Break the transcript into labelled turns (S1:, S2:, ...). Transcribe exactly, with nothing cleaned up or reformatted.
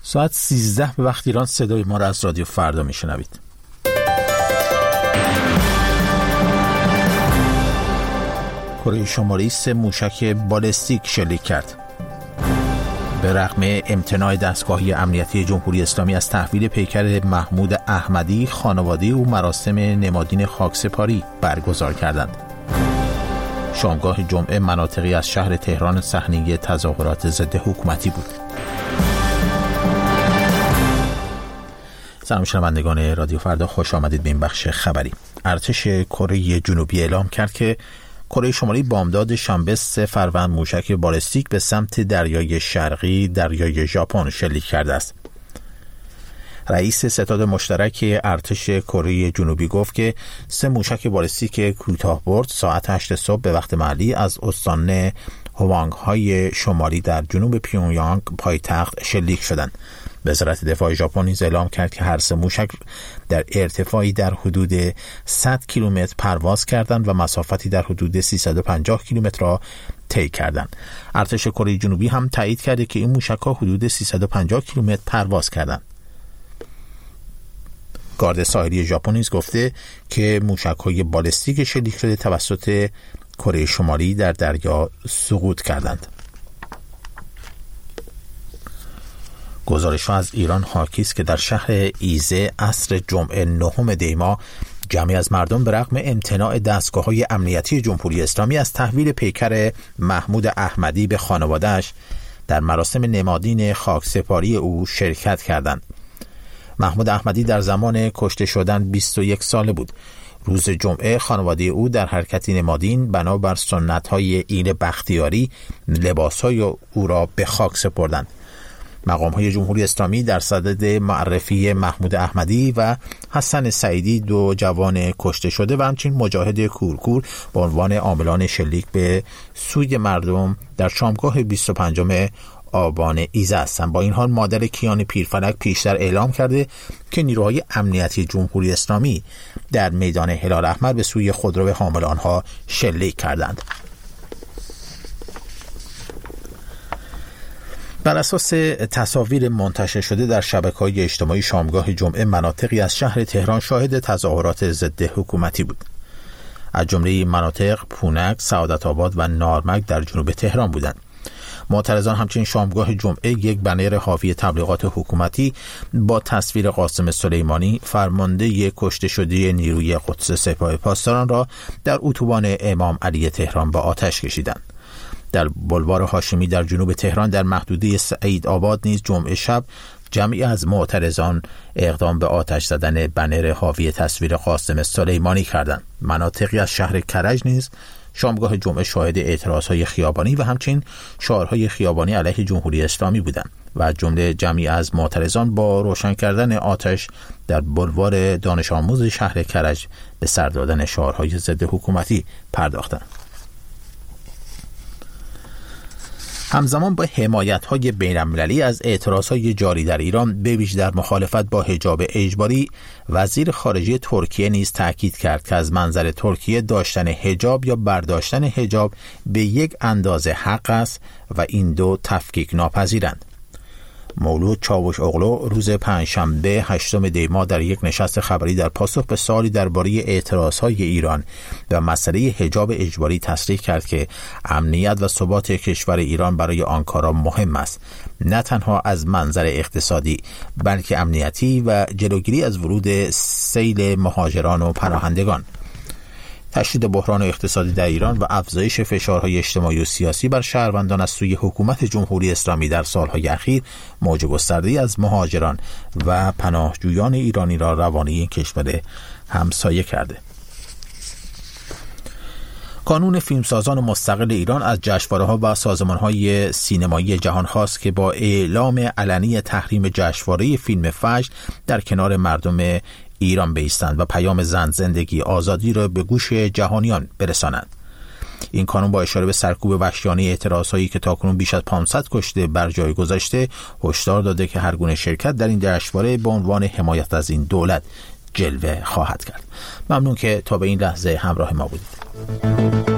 S1: ساعت سیزده به وقت ایران صدای ما را از رادیو فردا میشنوید. کره شمالی سه موشک بالستیک شلیک کرد. به رغم امتناع دستگاهی امنیتی جمهوری اسلامی از تحویل پیکر محمود احمدی، خانواده او مراسم نمادین خاکسپاری برگزار کردند. شامگاه جمعه مناطقی از شهر تهران صحنه تظاهرات ضد حکومتی بود. سلام شنوندگان رادیو فردا، خوش آمدید به این بخش خبری. ارتش کره جنوبی اعلام کرد که کره شمالی بامداد شنبه سه فروند موشک بالستیک به سمت دریای شرقی دریای ژاپن شلیک کرده است. رئیس ستاد مشترک ارتش کره جنوبی گفت که سه موشک بالستیک کوتاه‌برد ساعت هشت صبح به وقت محلی از استان هوانگ های شمالی در جنوب پیونگیانگ پایتخت شلیک شدند. وزارت دفاع ژاپن نیز اعلام کرد که هر سه موشک در ارتفاعی در حدود صد کیلومتر پرواز کردند و مسافتی در حدود سیصد و پنجاه کیلومتر را طی کردند. ارتش کره جنوبی هم تایید کرده که این موشک‌ها حدود سیصد و پنجاه کیلومتر پرواز کردند. گارد ساحلی ژاپن نیز گفته که موشک‌های بالستیک شلیک شده توسط کره شمالی در دریا سقوط کردند. گزارش‌ها از ایران حاکی است که در شهر ایزه عصر جمعه نهم دی ماه جمعی از مردم به رغم امتناع دستگاه‌های امنیتی جمهوری اسلامی از تحویل پیکر محمود احمدی به خانواده‌اش در مراسم نمادین خاکسپاری او شرکت کردند. محمود احمدی در زمان کشته شدن بیست و یک ساله بود. روز جمعه خانواده او در حرکتی نمادین بنابر سنت‌های عید بختیاری لباس‌های او را به خاک سپردند. مقام‌های جمهوری اسلامی در صدد معرفی محمود احمدی و حسن سعیدی، دو جوان کشته شده و همچنین مجاهد کورکور به عنوان عاملان شلیک به سوی مردم در شامگاه بیست و پنجم آبان ایزه هستند. با این حال مادر کیان پیرفلک پیشتر اعلام کرده که نیروهای امنیتی جمهوری اسلامی در میدان هلال احمر به سوی خودرو حامل آنها شلیک کردند. بر اساس تصاویر منتشر شده در شبکه‌های اجتماعی شامگاه جمعه مناطقی از شهر تهران شاهد تظاهرات ضد حکومتی بود. از جمله این مناطق پونک، سعادت آباد و نارمک در جنوب تهران بودند. معترضان همچنین شامگاه جمعه یک بنر حاوی تبلیغات حکومتی با تصویر قاسم سلیمانی فرمانده کشته شده نیروی قدس سپاه پاسداران را در اتوبان امام علی تهران به آتش کشیدند. در بلوار هاشمی در جنوب تهران در محدوده سعید آباد نیز جمعه شب جمعی از معترضان اقدام به آتش زدن بنر حاوی تصویر قاسم سلیمانی کردند. مناطقی از شهر کرج نیز شامگاه جمعه شاهد اعتراضهای خیابانی و همچنین شعارهای خیابانی علیه جمهوری اسلامی بودند و از جمله جمعی از معترضان با روشن کردن آتش در بلوار دانش آموز شهر کرج به سر دادن شعارهای ضد حکومتی پرداختند. همزمان با حمایت‌های بین‌المللی از اعتراضهای جاری در ایران به ویژه در مخالفت با حجاب اجباری، وزیر خارجه ترکیه نیز تاکید کرد که از منظر ترکیه داشتن حجاب یا برداشتن حجاب به یک اندازه حق است و این دو تفکیک ناپذیرند. مولود چاوش اغلو روز پنجشنبه هشتم دی ماه در یک نشست خبری در پاسخ به سوالی درباره اعتراضهای ایران و مسئله حجاب اجباری تصریح کرد که امنیت و ثبات کشور ایران برای آنکارا مهم است، نه تنها از منظر اقتصادی بلکه امنیتی و جلوگیری از ورود سیل مهاجران و پناهندگان. تشدید بحران اقتصادی در ایران و افزایش فشارهای اجتماعی و سیاسی بر شهروندان از سوی حکومت جمهوری اسلامی در سالهای اخیر موج گسترده‌ای از مهاجران و پناهجویان ایرانی را روانه این کشور همسایه کرده. کانون فیلمسازان مستقل ایران از جشنواره‌ها و سازمان‌های سینمایی جهان خواست که با اعلام علنی تحریم جشنواره فیلم فجر در کنار مردم ایران بایستند و پیام زن، زندگی، آزادی را به گوش جهانیان برسانند. این کانون با اشاره به سرکوب وحشیانه اعتراضهایی که تاکنون بیش از پانصد کشته بر جای گذاشته، هشدار داده که هر گونه شرکت در این جشنواره به عنوان حمایت از این دولت جلوه خواهد کرد. ممنون که تا به این لحظه همراه ما بودید.